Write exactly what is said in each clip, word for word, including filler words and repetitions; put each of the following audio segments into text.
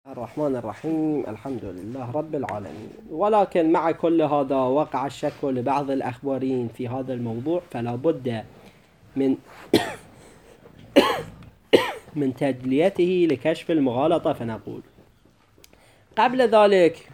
الرحمن الرحيم. الحمد لله رب العالمين. ولكن مع كل هذا وقع الشك لبعض الأخباريين في هذا الموضوع، فلا بد من من تجليته لكشف المغالطة. فنقول قبل ذلك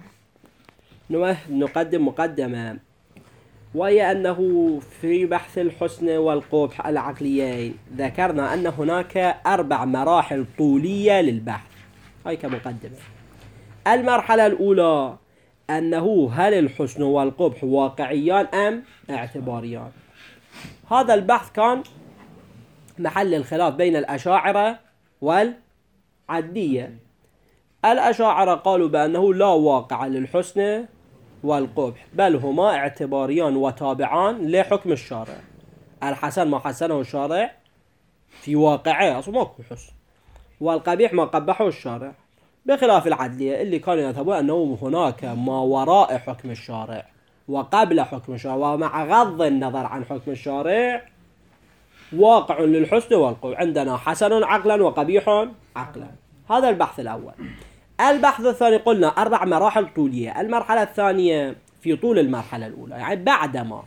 نقدم مقدمة، وهي أنه في بحث الحسن والقبح العقليين ذكرنا أن هناك أربع مراحل طولية للبحث. هاي كمقدمة. المرحلة الأولى أنه هل الحسن والقبح واقعيان أم اعتباريان. هذا البحث كان محل الخلاف بين الأشاعرة والعدية. الأشاعرة قالوا بأنه لا واقع للحسن والقبح، بل هما اعتباريان وتابعان لحكم الشارع. الحسن ما حسنه الشارع في واقعه، أصلا ماكو حسن، والقبيح ما قبحه الشارع، بخلاف العدلية اللي كانوا يذهبون أنه هناك ما وراء حكم الشارع وقبل حكم الشارع، ومع غض النظر عن حكم الشارع واقع للحسن والقبح. عندنا حسن عقلا وقبيح عقلا. هذا البحث الأول. البحث الثاني قلنا أربع مراحل طولية. المرحلة الثانية في طول المرحلة الأولى، يعني بعدما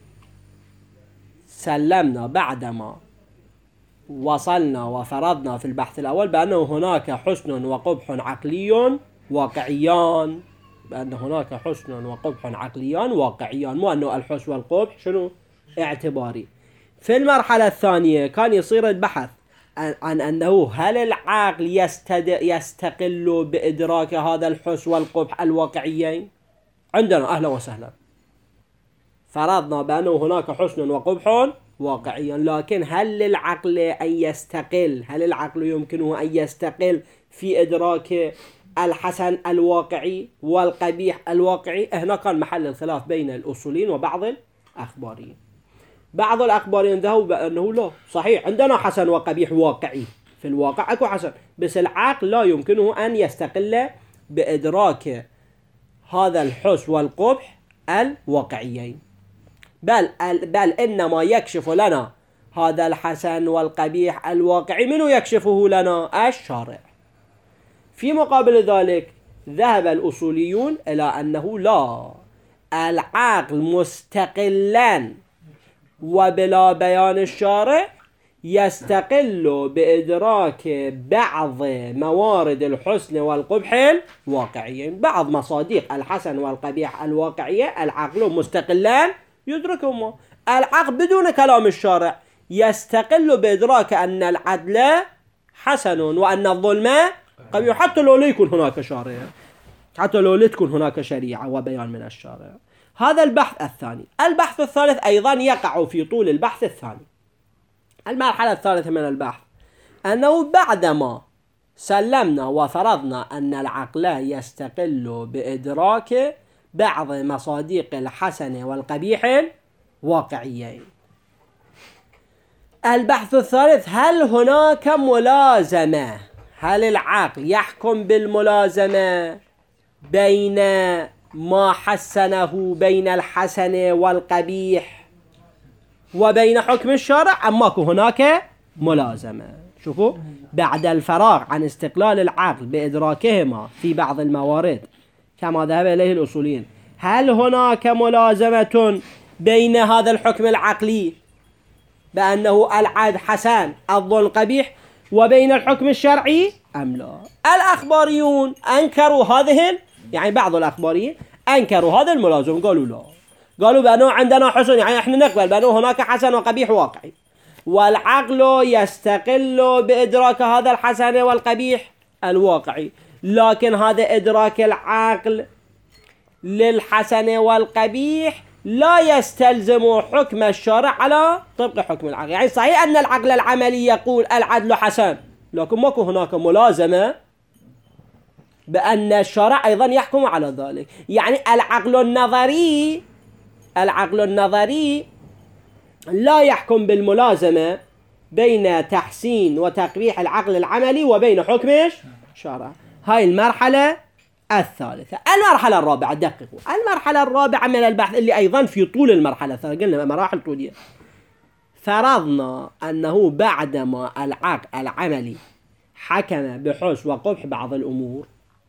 سلمنا، بعدما وصلنا وفرضنا في البحث الأول بأنه هناك حسن وقبح عقلي واقعيان، بأن هناك حسن وقبح عقليان واقعيان، مو أنه الحسن والقبح شنو اعتباري. في المرحلة الثانية كان يصير البحث عن أنه هل العقل يستقل بإدراك هذا الحسن والقبح الواقعيين. عندنا أهلا وسهلا فرضنا بأنه هناك حسن وقبح واقعيا، لكن هل للعقل أن يستقل؟ هل العقل يمكنه أن يستقل في إدراك الحسن الواقعي والقبيح الواقعي؟ هنا كان محل الخلاف بين الأصوليين وبعض الأخباريين. بعض الأخباريين ذهبوا بأنه لا، صحيح عندنا حسن وقبيح واقعي، في الواقع أكو حسن، بس العقل لا يمكنه أن يستقل بإدراك هذا الحسن والقبح الواقعيين، بل بل إنما يكشف لنا هذا الحسن والقبيح الواقعي. منو يكشفه لنا؟ الشارع. في مقابل ذلك ذهب الأصوليون إلى أنه لا، العقل مستقلا وبلا بيان الشارع يستقل بإدراك بعض موارد الحسن والقبح الواقعيين. بعض مصادق الحسن والقبيح الواقعية العقل مستقلان يدركهما. العقل بدون كلام الشارع يستقل بإدراك أن العدل حسن وأن الظلم قبيح، حتى لو لا يكون هناك شارع، حتى لو لا تكون هناك شريعة وبيان من الشارع. هذا البحث الثاني. البحث الثالث أيضا يقع في طول البحث الثاني. المرحلة الثالثة من البحث أنه بعدما سلمنا وفرضنا أن العقل يستقل بإدراك بعض مصادق الحسن والقبيح الواقعيين، البحث الثالث هل هناك ملازمة؟ هل العقل يحكم بالملازمة بين ما حسنه، بين الحسن والقبيح، وبين حكم الشارع، أم ماكو هناك ملازمة؟ شوفوا، بعد الفراغ عن استقلال العقل بإدراكهما في بعض الموارد كما ذهب إليه الأصوليين، هل هناك ملازمة بين هذا الحكم العقلي بأنه العدل حسن الظلم قبيح وبين الحكم الشرعي أم لا؟ الأخباريون أنكروا هذه، يعني بعض الأخباريين أنكروا هذا الملازم، قالوا لا، قالوا بأنه عندنا حسن، يعني احنا نقبل بأنه هناك حسن وقبيح واقعي، والعقل يستقل بإدراك هذا الحسن والقبيح الواقعي، لكن هذا إدراك العقل للحسن والقبيح لا يستلزم حكم الشارع على طبق حكم العقل. يعني صحيح أن العقل العملي يقول العدل حسن، لكن ماكو هناك ملازمة بأن الشارع أيضا يحكم على ذلك. يعني العقل النظري العقل النظري لا يحكم بالملازمة بين تحسين وتقبيح العقل العملي وبين حكم الشارع. هاي المرحلة الثالثة. المرحلة الرابعة، دققوا، المرحلة الرابعة من البحث اللي أيضا في طول المرحلة الثالثة، قلنا مراحل طولية. فرضنا أنه بعدما العقل العملي حكم بحسن وقبح بعض الأمور،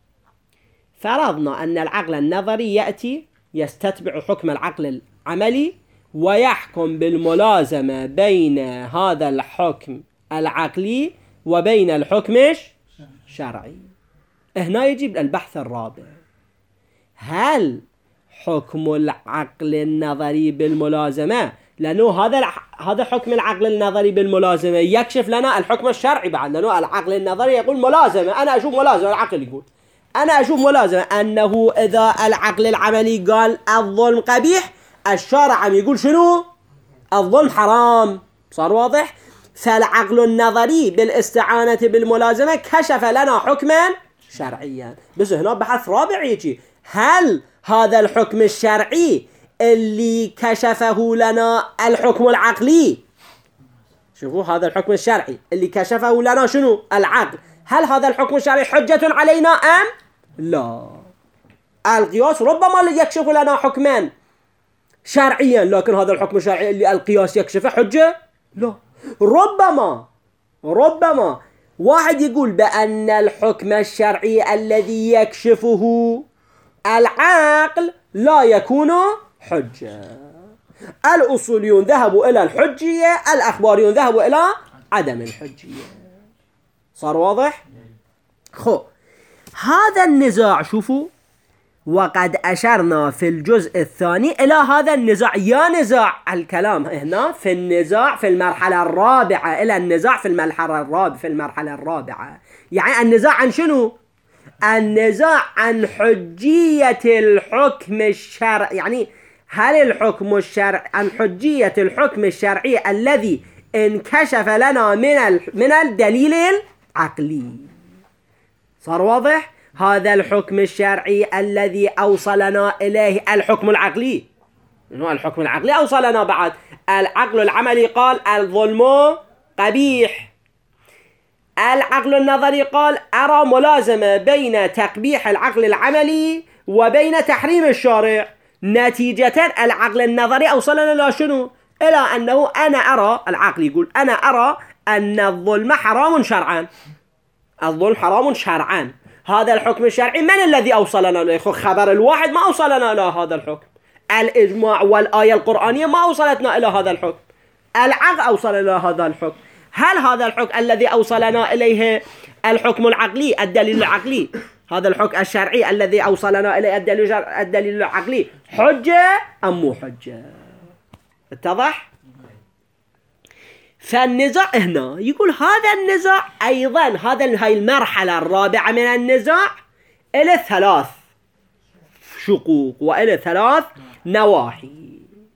فرضنا أن العقل النظري يأتي يستتبع حكم العقل العملي ويحكم بالملازمة بين هذا الحكم العقلي وبين الحكم الشرعي. هنا يجب البحث الرابع: هل حكم العقل النظري بالملازمة، لأنه هذا هذا حكم العقل النظري بالملازمة يكشف لنا الحكم الشرعي بعد، لأنه العقل النظري يقول ملازمة، أنا أشوف ملازمة، العقل يقول أنا أشوف ملازمة أنه إذا العقل العملي قال الظلم قبيح، الشارع عم يقول شنو؟ الظلم حرام. صار واضح؟ فالعقل النظري بالاستعانة بالملازمة كشف لنا حكما شرعيا. بس هنا بحث رابع يجي: هل هذا الحكم الشرعي اللي كشفه لنا الحكم العقلي، شوفوا هذا الحكم الشرعي اللي كشفه لنا شنو؟ العقل، هل هذا الحكم الشرعي حجة علينا أم لا؟ القياس ربما يكشف لنا حكما شرعيا، لكن هذا الحكم الشرعي اللي القياس يكشفه حجة لا. ربما ربما واحد يقول بأن الحكم الشرعي الذي يكشفه العقل لا يكون حجة. الأصوليون ذهبوا إلى الحجية، الأخباريون ذهبوا إلى عدم الحجية. صار واضح؟ خو هذا النزاع شوفوا، وقد أشرنا في الجزء الثاني إلى هذا النزاع. يا نزاع الكلام هنا في النزاع في المرحلة الرابعة، إلى النزاع في المرحلة الرابعة في المرحلة الرابعة يعني النزاع عن شنو؟ النزاع عن حجية الحكم الشرعي، يعني هل الحكم الشرعي، عن حجية الحكم الشرعي الذي انكشف لنا من من الدليل العقلي. صار واضح؟ هذا الحكم الشرعي الذي أوصلنا إليه الحكم العقلي، إنه الحكم العقلي أوصلنا بعد. العقل العملي قال الظلم قبيح، العقل النظري قال أرى ملازمة بين تقبيح العقل العملي وبين تحريم الشارع. نتيجة العقل النظري أوصلنا إلى شنو؟ إلى أنه أنا أرى، العقل يقول أنا أرى أن الظلم حرام شرعا، الظلم حرام شرعا. هذا الحكم الشرعي من الذي أوصلنا إليه؟ خبر الواحد ما أوصلنا إلى هذا الحكم، الإجماع والآية القرآنية ما أوصلتنا إلى هذا الحكم، العقل أوصل إلى هذا الحكم. هل هذا الحكم الذي أوصلنا إليه الحكم العقلي، الدليل العقلي، هذا الحكم الشرعي الذي أوصلنا إليه الدليل الدليل العقلي حجة أم مو حجة؟ اتضح؟ فالنزاع هنا يقول هذا النزاع أيضا، هذا هاي المرحلة الرابعة من النزاع إلى ثلاث شقوق وإلى ثلاث نواحي.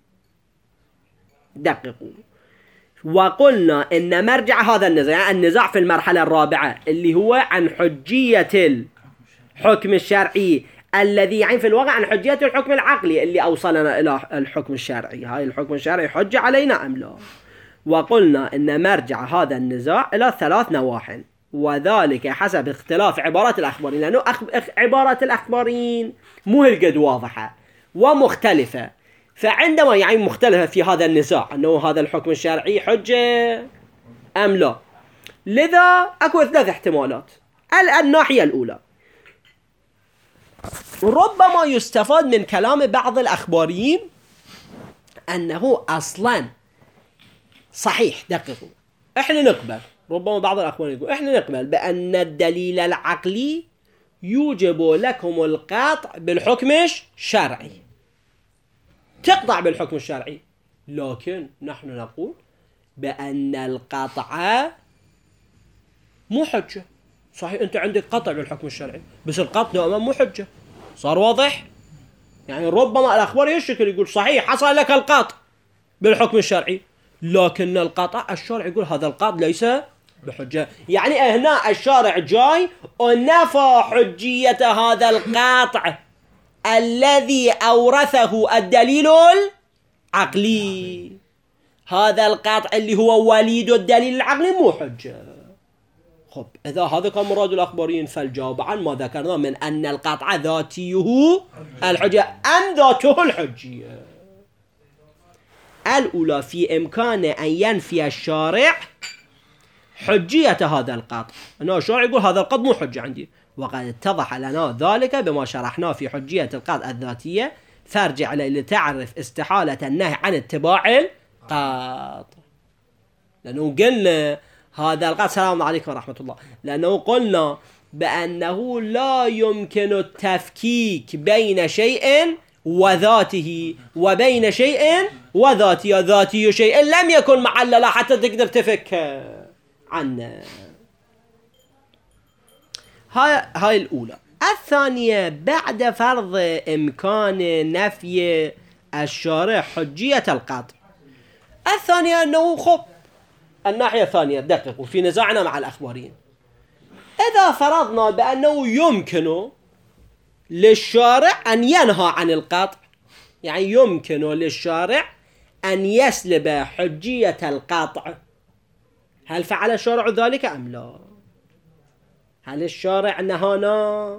دققوا. وقلنا إن مرجع هذا النزاع، يعني النزاع في المرحلة الرابعة اللي هو عن حجية الحكم الشرعي الذي يعني في الواقع عن حجية الحكم العقلي اللي أوصلنا إلى الحكم الشرعي. هاي الحكم الشرعي حجة علينا أم لا؟ وقلنا إن مرجع هذا النزاع إلى ثلاث نواحي، وذلك حسب اختلاف عبارات الأخباريين، لأنه عبارات الأخباريين مو هالقد واضحة ومختلفة. فعندما يعني مختلفة في هذا النزاع أنه هذا الحكم الشرعي حجة أم لا، لذا أكو ثلاث احتمالات. الناحية الأولى، ربما يستفاد من كلام بعض الأخباريين أنه أصلاً صحيح. دققوا، إحنا نقبل، ربما بعض الأخباريين يقول إحنا نقبل بأن الدليل العقلي يوجب لكم القطع بالحكم الشرعي، تقطع بالحكم الشرعي، لكن نحن نقول بأن القطع مو حجة. صحيح أنت عندك قطع بالحكم الشرعي، بس القطع دوما مو حجة. صار واضح؟ يعني ربما الأخبار يشكل يقول صحيح حصل لك القطع بالحكم الشرعي، لكن القطع الشرع يقول هذا القطع ليس بحجة. يعني هنا الشارع جاي ونفى حجية هذا القطع الذي أورثه الدليل العقلي. هذا القطع اللي هو وليد الدليل العقلي مو حجة. خب إذا هذا كان مراد الأخباريين فالجواب عن ما ذكرنا من أن القطع ذاتيه الحجة أم ذاته الحجية. الأولى، في إمكانه أن ينفي الشارع حجية هذا القطع، أنه الشارع يقول هذا القطع مو حجة عندي، وقد اتضح لنا ذلك بما شرحناه في حجية القطع الذاتية، فارجع لتعرف استحالة النهي عن اتباع القطع. لأنه قلنا هذا القطع، السلام عليكم ورحمة الله، لأنه قلنا بأنه لا يمكن التفكيك بين شيء وذاته وبين شيء وذاتي، ذاتي شيء لم يكن معللا حتى تقدر تفك عنه. هاي هاي الأولى. الثانية بعد فرض إمكان نفي الشارع حجية القطع. الثانية أنه خب الناحية الثانية دققوا في نزاعنا مع الأخباريين، إذا فرضنا بأنه يمكن للشارع أن ينهى عن القطع، يعني يمكن للشارع أن يسلب حجية القطع، هل فعل الشارع ذلك أم لا؟ هل الشارع نهانا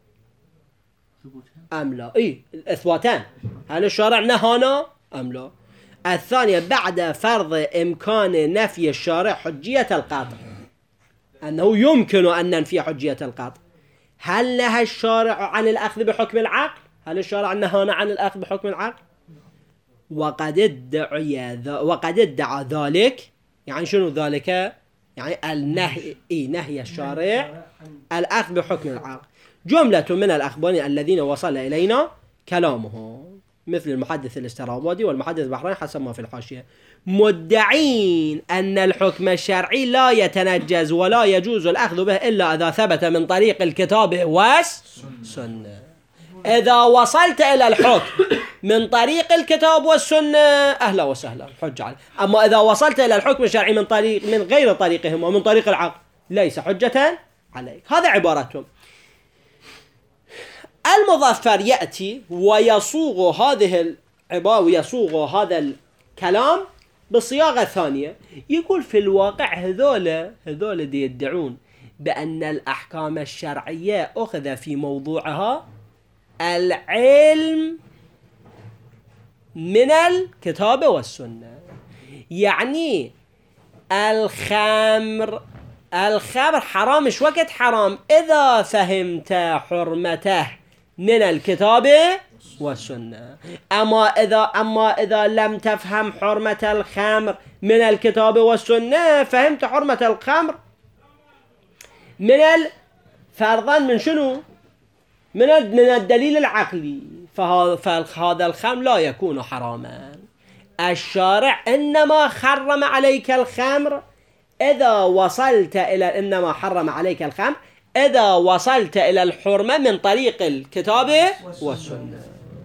أم لا؟ إيه الإثباتان، هل الشارع نهانا أم لا؟ الثانية بعد فرض إمكان نفي الشارع حجية القطع، أنه يمكن أن ننفي حجية القطع، هل نهى الشارع عن الأخذ بحكم العقل؟ هل الشارع نهانا عن الأخذ بحكم العقل؟ وقد ادعي وقد ادعى ذلك، يعني شنو ذلك؟ يعني النهي إيه نهي الشارع الأخذ بحكم العقل. جملة من الأخبار الذين وصل إلينا كلامهم مثل المحدث الاسترابادي والمحدث البحراني حسب ما في الحاشية، مدعين أن الحكم الشرعي لا يتنجز ولا يجوز الأخذ به إلا إذا ثبت من طريق الكتاب والسنة. إذا وصلت إلى الحكم من طريق الكتاب والسنة أهلا وسهلا حج عليك، أما إذا وصلت إلى الحكم الشرعي من طريق من غير طريقهم ومن طريق العقل ليس حجة عليك. هذا عبارتهم. المظفر يأتي ويصوغ هذه العبارة ويصوغ هذا الكلام بصياغة ثانية، يقول في الواقع هذول هذول دي يدعون بأن الأحكام الشرعية أخذ في موضوعها العلم من الكتاب والسنة، يعني الخمر الخمر حرام مش وقت حرام إذا فهمت حرمته من الكتاب والسنة، أما إذا أما إذا لم تفهم حرمة الخمر من الكتاب والسنة فهمت حرمة الخمر من فرضا من شنو؟ من من الدليل العقلي، فهذا الخمر لا يكون حراما. الشارع إنما حرم عليك الخمر إذا وصلت إلى إنما حرم عليك الخمر إذا وصلت إلى الحرمة من طريق الكتاب والسنة.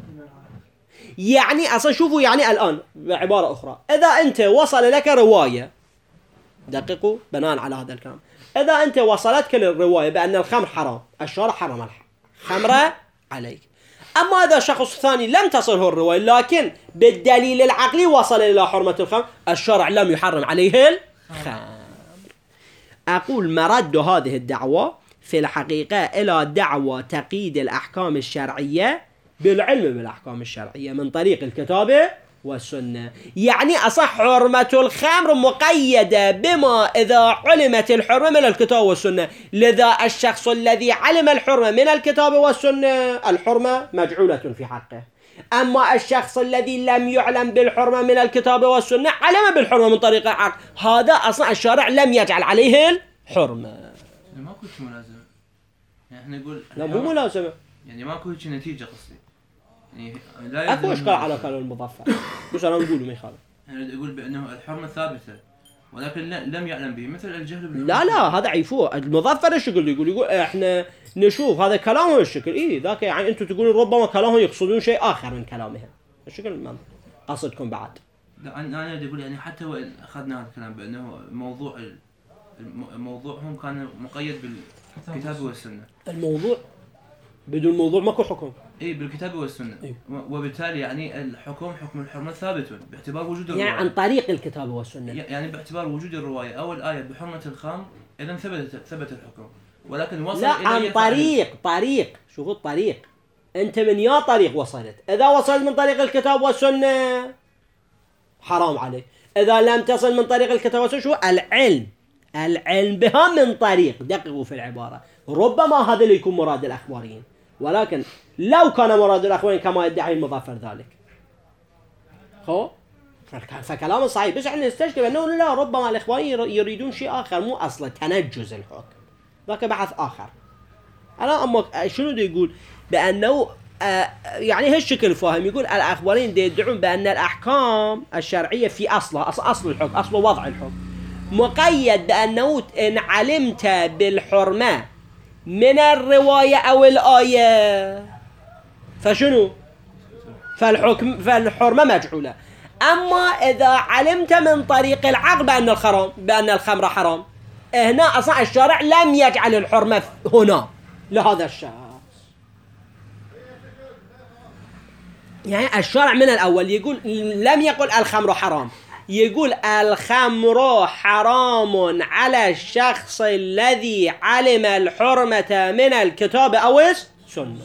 يعني أصلا شوفوا، يعني الآن بعبارة أخرى، إذا أنت وصل لك رواية، دققوا بناء على هذا الكلام، إذا أنت وصلتك الرواية بأن الخمر حرام، الشارع حرم الخمر عليك، أما إذا شخص ثاني لم تصله الرواية لكن بالدليل العقلي وصل إلى حرمة الخمر، الشارع لم يحرم عليه الخمر. أقول مرد هذه الدعوة في الحقيقة إلى دعوة تقييد الأحكام الشرعية بالعلم بالأحكام الشرعية من طريق الكتاب والسنة، يعني أصح حرمة الخمر مقيدة بما إذا علمت الحرمة من الكتاب والسنة، لذا الشخص الذي علم الحرمة من الكتاب والسنة الحرمة مجعولة في حقه، أما الشخص الذي لم يعلم بالحرمة من الكتاب والسنة علم بالحرمة من طريق العقل، هذا أصلا الشارع لم يجعل عليه الحرمة. ماكو شيء ملازمة، يعني احنا نقول لا مو ملازمة، يعني ماكو هيك نتيجة قصدي، يعني لا أكو إشكال على كلام المظفر، مش أنا نقوله ما يخالف. يعني يقول بأنه الحرمة ثابتة ولكن لم يعلم به، مثل الجهل بالحرمة. لا لا هذا عيفوه. المظفر ايش يقول؟ يقول يقول احنا نشوف هذا كلامهم الشكل، إيه ذاك يعني أنتم تقولون ربما كلامهم يقصدون شيء آخر من كلامهم، الشكل ما قصدكم بعد. لا أنا أنا أقول يعني حتى وإن أخذنا هذا الكلام بأنه موضوع موضوعهم كان مقيد بالكتاب والسنة. الموضوع بدون موضوع ماكو حكم. اي بالكتاب والسنة. إيه؟ وبالتالي يعني الحكم حكم الحرمة ثابت باعتبار وجود الرواية. يعني عن طريق الكتاب والسنة. يعني باعتبار وجود الرواية أو الآية بحرمة الخمر إذا ثبت ثبت الحكم. ولكن وصل لا إلى عن طريق طريق شوفوا الطريق. أنت من يا طريق وصلت، إذا وصلت من طريق الكتاب والسنة حرام عليك، إذا لم تصل من طريق الكتاب والسنة شو العلم العلم بها من طريق، دققوا في العبارة، ربما هذا اللي يكون مراد الأخباريين، ولكن لو كان مراد الأخباريين كما يدعي المظفر ذلك خو فكلام صحيح، بس احنا نستشكل أنه لا، ربما الأخباريين يريدون شيء آخر، مو أصلا تنجز الحكم، ذاك بحث آخر. أنا أما شنو دي يقول؟ بأنه آه يعني هالشكل فاهم، يقول الأخباريين دي يدعون بأن الأحكام الشرعية في أصلها، أصل, أصل الحكم، أصل وضع الحكم مقيد بأنه إن علمت بالحرمة من الرواية أو الآية فشنو؟ فالحكم فالحرمة مجعولة. أما إذا علمت من طريق العقل بأن الخرام بأن الخمر حرام، هنا أصلا الشارع لم يجعل الحرمة هنا لهذا الشخص، يعني الشارع من الأول يقول لم يقل الخمر حرام، يقول الخمر حرام على الشخص الذي علم الحرمة من الكتاب أو السنة.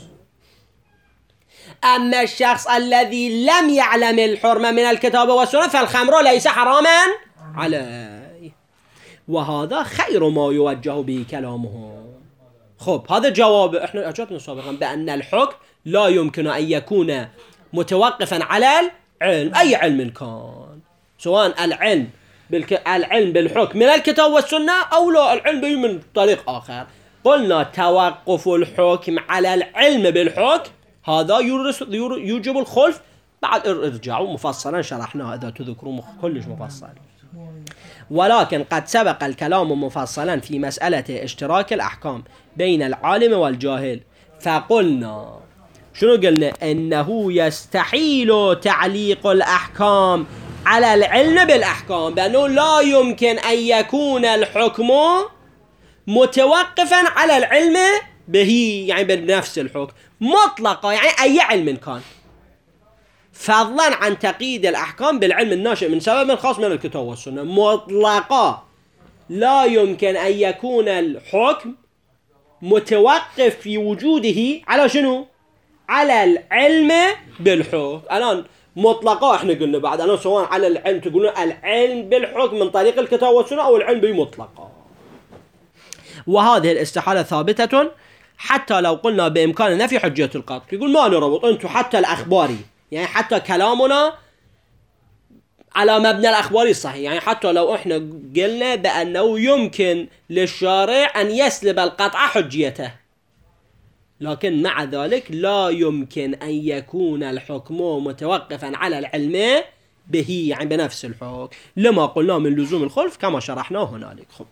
أما الشخص الذي لم يعلم الحرمة من الكتاب والسنة فالخمر ليس حراما عليه، وهذا خير ما يوجه به كلامه. خب هذا جواب احنا اجابنا سابقا بأن الحكم لا يمكن أن يكون متوقفا على العلم، أي علم كان، سواء العلم بالك... العلم بالحكم من الكتاب والسنة أو لا العلم به من طريق آخر. قلنا توقف الحكم على العلم بالحكم هذا يورس... يور... يوجب الخلف. بعد ارجعوا مفصلا شرحناها إذا تذكروا كلش مفصل، ولكن قد سبق الكلام مفصلا في مسألة اشتراك الأحكام بين العالم والجاهل، فقلنا شنو قلنا؟ إنه يستحيل تعليق الأحكام على العلم بالأحكام، بأنه لا يمكن أن يكون الحكم متوقفا على العلم به، يعني بنفس الحكم مطلقا، يعني أي علم كان، فضلا عن تقييد الأحكام بالعلم الناشئ من سبب خاص من الكتاب والسنة. مطلقا لا يمكن أن يكون الحكم متوقف في وجوده على شنو؟ على العلم بالحكم. الآن مطلقا احنا قلنا بعد أنا سواء على العلم تقولون العلم بالحكم من طريق الكتاب والسنة أو العلم بمطلقا، وهذه الاستحالة ثابتة حتى لو قلنا بإمكان نفي حجية القطع. يقول ما نربط أنتم حتى الأخباري، يعني حتى كلامنا على مبنى الأخباري الصحيح، يعني حتى لو احنا قلنا بأنه يمكن للشارع أن يسلب القطع حجيته، لكن مع ذلك لا يمكن أن يكون الحكم متوقفا على العلم به، يعني بنفس الحكم، لما قلنا من لزوم الخلف كما شرحناه هنالك. خب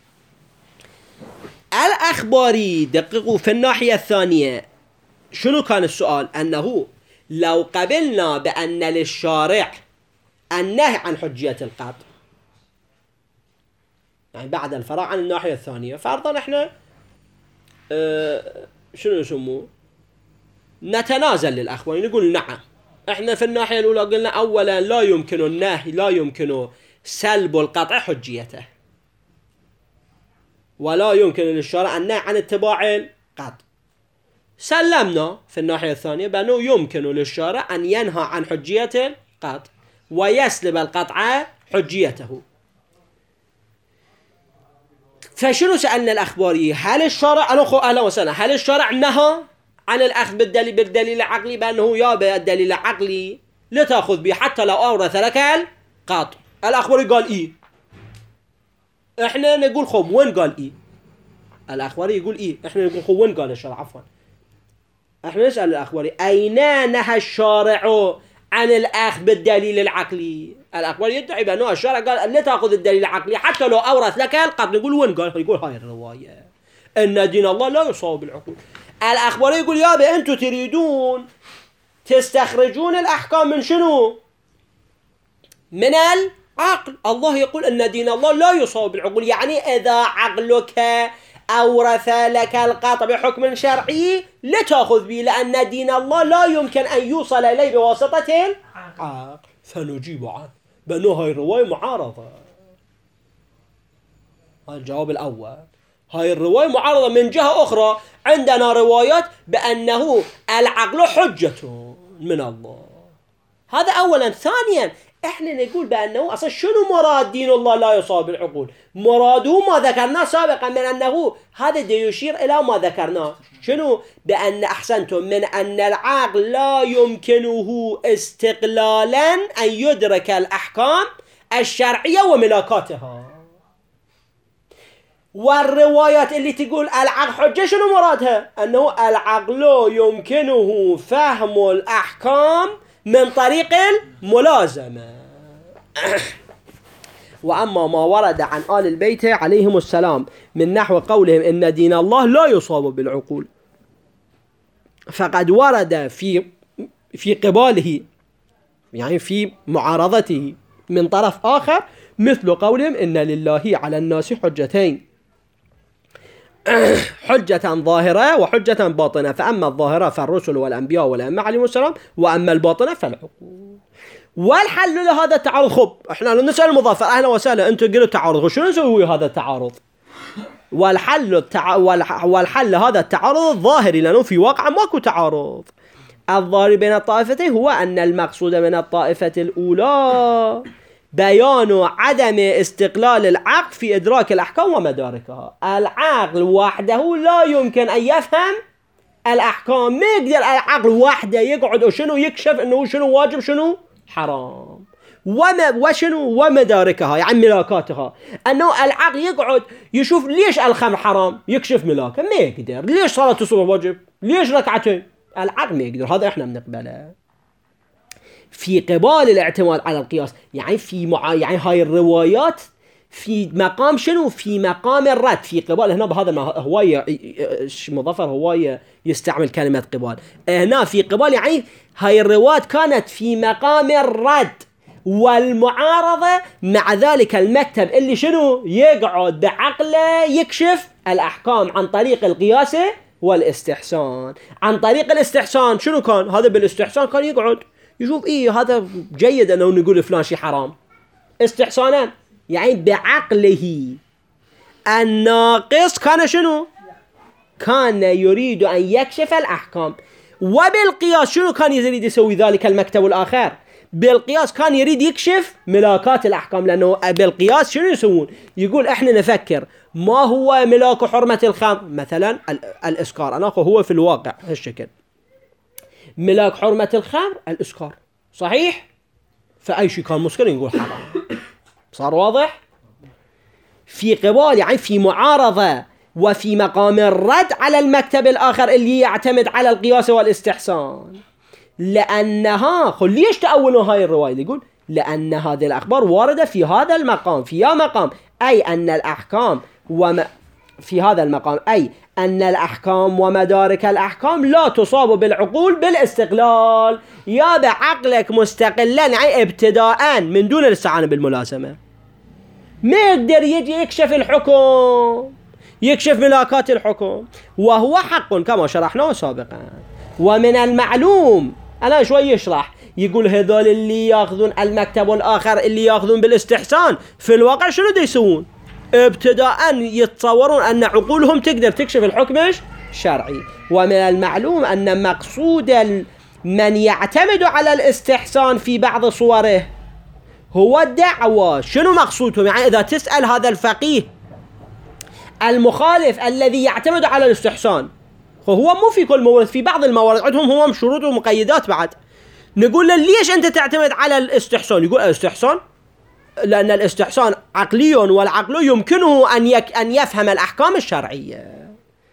الأخباري دققوا في الناحية الثانية شنو كان السؤال؟ أنه لو قبلنا بأن للشارع النهي عن حجية القطع، يعني بعد الفراغ عن الناحية الثانية، فرضا احنا اه شنو يسموه نتنازل للأخبار، نقول نعم احنا في الناحية الأولى قلنا أولا لا يمكن النهي لا يمكن سلب القطع حجيته، ولا يمكن للشارع النهي عن اتباع القطع. سلمنا في الناحية الثانية بأنه يمكن للشارع أن ينهى عن حجية القطع ويسلب القطع حجيته. فشنو سألنا الأخباري؟ هل الشارع أنا أخو أهلا وسهلا هل الشارع نهى عن الأخذ بالدليل بالدليل العقلي بأنه يا الدليل العقلي لتأخذ به حتى لو أورث لك القطع؟ الأخباري قال إيه، إحنا نقول خب وين قال إيه؟ الأخباري يقول إيه، إحنا نقول خب وين قال الشارع؟ عفوا إحنا نسأل الأخباري أين نهى الشارع عن الأخذ بالدليل العقلي؟ الأخبار يدعي بأنه الشارع قال لا تأخذ الدليل العقلي حتى لو أورث لك القطع. نقول وين قال؟ يقول هاي الرواية إن دين الله لا يصاب بالعقول. الأخبار يقول يا بي أنتم تريدون تستخرجون الأحكام من شنو؟ من العقل. الله يقول إن دين الله لا يصاب بالعقول، يعني إذا عقلك أورث لك القطع بحكم شرعي لا تأخذ به، لأن دين الله لا يمكن أن يوصل إليه بواسطة العقل. فنجيب عنه بأنه هاي الرواية معارضة. هذا الجواب الأول، هاي الرواية معارضة. من جهة أخرى عندنا روايات بأنه العقل حجة من الله. هذا أولا. ثانيا احنا نقول بأنه أصلا شنو مراد دين الله لا يصاب بالعقول؟ مراده ما ذكرناه سابقا من أنه هذا يشير إلى ما ذكرناه، شنو؟ بأن أحسنتم من أن العقل لا يمكنه استقلالا أن يدرك الأحكام الشرعية وملاكاتها. والروايات اللي تقول العقل حجة شنو مرادها؟ أنه العقل يمكنه فهم الأحكام من طريق الملازمة. وأما ما ورد عن آل البيت عليهم السلام من نحو قولهم إن دين الله لا يصاب بالعقول، فقد ورد في في قباله يعني في معارضته من طرف آخر مثل قولهم إن لله على الناس حجتين، حجة ظاهرة وحجة باطنة، فأما الظاهرة فالرسل والأنبياء والأئمة عليهم السلام، وأما الباطنة فالعقول. والحل لهذا التعارض، خب احنا نسأل المضافر أهلا وسهلا أنتم قلوا تعارض، شنو نسوي هذا التعارض؟ والحل التع... والحل لهذا التعارض الظاهري، لأنه في واقع ماكو تعارض. الظاهر بين الطائفتين هو أن المقصود من الطائفة الأولى بيان عدم استقلال العقل في إدراك الأحكام ومداركها. العقل وحده لا يمكن أن يفهم الأحكام، ما يقدر العقل وحده يقعد وشنو يكشف إنه شنو واجب شنو حرام وما وشنو ومداركها يعني ملاكاتها. أنه العقل يقعد يشوف ليش الخمر حرام يكشف ملاكه، ما يقدر. ليش صلاة الصبح واجب، ليش ركعتين، العقل ما يقدر. هذا إحنا بنقبله. في قبال الاعتماد على القياس يعني في مع... يعني هاي الروايات في مقام شنو؟ في مقام الرد. في قبال هنا بهذا ما هواية مظفر هواية يستعمل كلمة قبال هنا. في قبال يعني هاي الروايات كانت في مقام الرد والمعارضة، مع ذلك المكتب اللي شنو يقعد بعقله يكشف الأحكام عن طريق القياس والاستحسان. عن طريق الاستحسان شنو كان؟ هذا بالاستحسان كان يقعد يشوف إيه هذا جيد أنه نقول فلان شيء حرام استحسانا، يعني بعقله الناقص كان شنو؟ كان يريد أن يكشف الأحكام. وبالقياس شنو كان يريد يسوي ذلك المكتب الآخر؟ بالقياس كان يريد يكشف ملاكات الأحكام، لأنه بالقياس شنو يسوون؟ يقول إحنا نفكر ما هو ملاك حرمة الخمر مثلا الإسكار، أنا هو في الواقع هالشكل ملاك حرمة الخمر الإسكار صحيح، فأي شيء كان مسكر نقول حرام. صار واضح؟ في قبال يعني في معارضة وفي مقام الرد على المكتب الآخر اللي يعتمد على القياس والاستحسان. لأنها خل ليش تأولوا هاي الرواية؟ يقول لأن هذه الأخبار واردة في هذا المقام، في يا مقام أي أن الأحكام وما في هذا المقام أي أن الأحكام ومدارك الأحكام لا تصاب بالعقول بالاستقلال. يا بعقلك مستقلا يعني ابتداء من دون الاستعانة بالملازمة، ما يقدر يجي يكشف الحكم يكشف ملاكات الحكم، وهو حق كما شرحناه سابقا. ومن المعلوم أنا شوي يشرح يقول هذول اللي ياخذون المكتب الآخر اللي ياخذون بالاستحسان في الواقع شنو دي يسوون؟ ابتداء يتصورون أن عقولهم تقدر تكشف الحكم الشرعي. ومن المعلوم أن مقصود من يعتمد على الاستحسان في بعض صوره هو الدعوة. شنو مقصودهم؟ يعني إذا تسأل هذا الفقيه المخالف الذي يعتمد على الاستحسان، هو مو في كل مورد، في بعض الموارد عندهم هم شروط ومقيدات بعد، نقول له ليش أنت تعتمد على الاستحسان؟ يقول الاستحسان لأن الاستحسان عقلي والعقل يمكنه أن يك أن يفهم الأحكام الشرعية.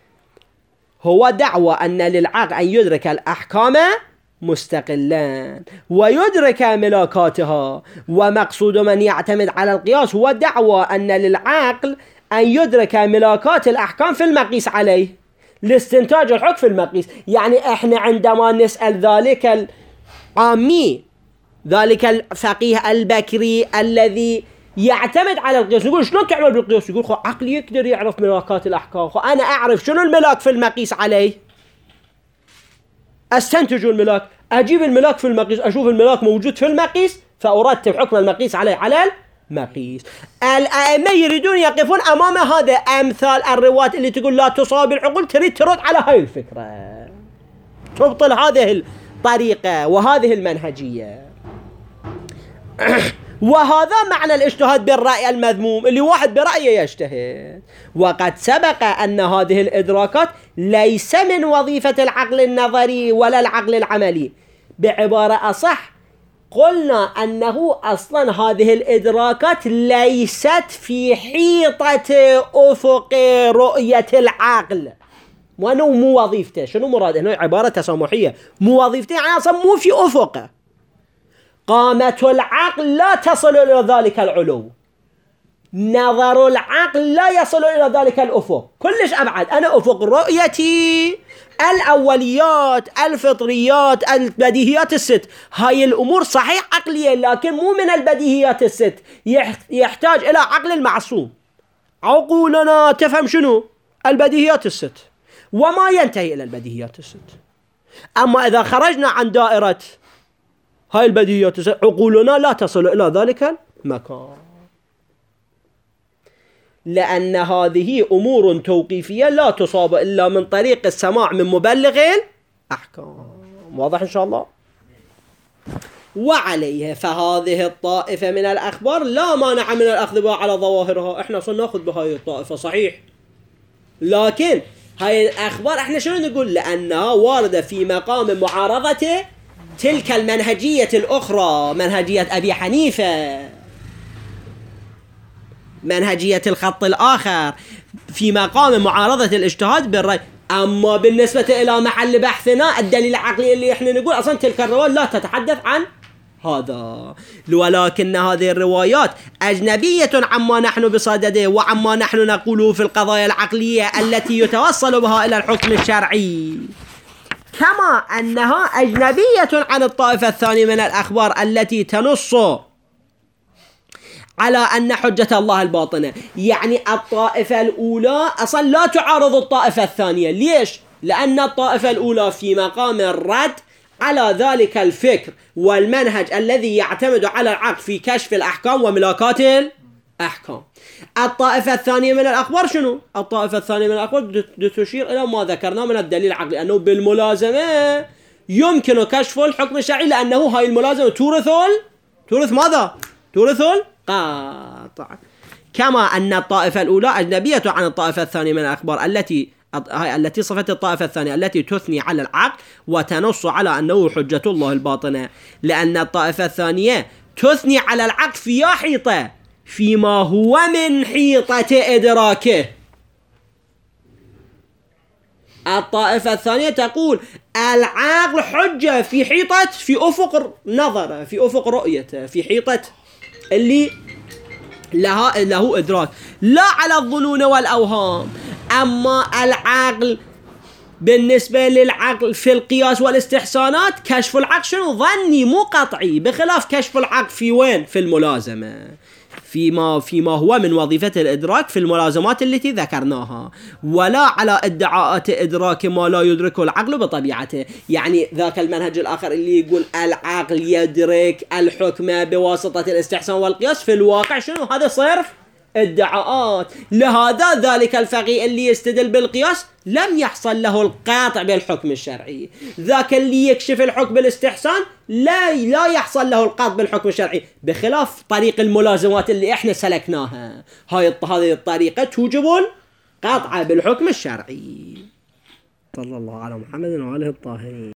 هو دعوة أن للعقل أن يدرك الأحكام مستقلا ويدرك ملاكاتها. ومقصود من يعتمد على القياس هو دعوة أن للعقل أن يدرك ملاكات الأحكام في المقيس عليه لاستنتاج الحكم في المقيس. يعني إحنا عندما نسأل ذلك العامي ذلك الفقيه البكري الذي يعتمد على القياس نقول شلون تعمل بالقياس؟ يقول خو عقلي يقدر يعرف ملاكات الأحكام، خو أنا أعرف شنو الملاك في المقيس عليه، أستنتج الملاك، أجيب الملاك في المقيس، أشوف الملاك موجود في المقيس فأرتب حكم المقيس عليه على المقيس. الأئمة يريدون يقفون أمام هذا أمثال الروايات اللي تقول لا تصاب العقول، تريد ترد على هاي الفكرة، تبطل هذه الطريقة وهذه المنهجية. وهذا معنى الاجتهاد بالرأي المذموم، اللي واحد برأيه يجتهد. وقد سبق أن هذه الإدراكات ليس من وظيفة العقل النظري ولا العقل العملي. بعبارة أصح قلنا أنه أصلا هذه الإدراكات ليست في حيطة أفق رؤية العقل، وأنه مو وظيفته. شنو مراد؟ أنه عبارة تسامحية، مو وظيفته يعني أصلا مو في أفقه. قامة العقل لا تصل إلى ذلك العلو، نظر العقل لا يصل إلى ذلك الأفق، كلش أبعد. أنا أفق رؤيتي الأوليات، الفطريات، البديهيات الست، هاي الأمور صحيح عقلية لكن مو من البديهيات الست، يحتاج إلى عقل المعصوم. عقولنا تفهم شنو؟ البديهيات الست، وما ينتهي إلى البديهيات الست. أما إذا خرجنا عن دائرة هاي البديهيات الست، عقولنا لا تصل إلى ذلك المكان، لأن هذه أمور توقيفية لا تصاب إلا من طريق السماع من مبلغ الأحكام. واضح إن شاء الله؟ وعليه فهذه الطائفة من الأخبار لا مانع من الأخذ بها على ظواهرها. إحنا صرنا نأخذ بهاي الطائفة صحيح، لكن هاي الأخبار إحنا شنو نقول؟ لأنها واردة في مقام معارضة تلك المنهجية الأخرى، منهجية أبي حنيفة، منهجية الخط الآخر، في مقام معارضة الاجتهاد بالرأي. أما بالنسبة إلى محل بحثنا الدليل العقلي اللي إحنا نقول أصلا تلك الروايات لا تتحدث عن هذا، ولكن هذه الروايات أجنبية عما نحن بصدده وعما نحن نقوله في القضايا العقلية التي يتوصل بها إلى الحكم الشرعي، كما أنها أجنبية عن الطائفة الثانية من الأخبار التي تنص على أن حجة الله الباطنة. يعني الطائفة الأولى أصلا لا تعارض الطائفة الثانية. ليش؟ لأن الطائفة الأولى في مقام الرد على ذلك الفكر والمنهج الذي يعتمد على العقل في كشف الأحكام وملاكات الأحكام. الطائفة الثانية من الأخبار شنو؟ الطائفة الثانية من الأخبار تشير إلى ما ذكرناه من الدليل العقلي، أنه بالملازمة يمكن كشف الحكم الشرعي، لأنه هاي الملازمة تورث تورث ماذا؟ تورث القاطع. كما أن الطائفة الأولى أجنبية عن الطائفة الثانية من الأخبار التي هاي التي صفت الطائفة الثانية التي تثني على العقل وتنص على أنه حجة الله الباطنة، لأن الطائفة الثانية تثني على العقل في حيطة فيما هو من حيطة إدراكه. الطائفة الثانية تقول العقل حجة في حيطة، في أفق نظره، في أفق رؤيته، في حيطة اللي لها له إدراك، لا على الظنون والأوهام. أما العقل بالنسبة للعقل في القياس والاستحسانات كشف العقل شنو؟ ظني مو قطعي، بخلاف كشف العقل في وين؟ في الملازمة، فيما فيما هو من وظيفة الإدراك في الملازمات التي ذكرناها، ولا على ادعاءات إدراك ما لا يدركه العقل بطبيعته. يعني ذاك المنهج الآخر اللي يقول العقل يدرك الحكم بواسطة الاستحسان والقياس، في الواقع شنو؟ هذا صرف ادعاءات. لهذا ذلك الفقيه اللي يستدل بالقياس لم يحصل له القاطع بالحكم الشرعي، ذاك اللي يكشف الحكم بالاستحسان لا لا يحصل له القاطع بالحكم الشرعي، بخلاف طريق الملازمات اللي احنا سلكناها. هاي هذه الطريقة توجب القاطع بالحكم الشرعي. صلى الله على محمد وآله الطاهرين.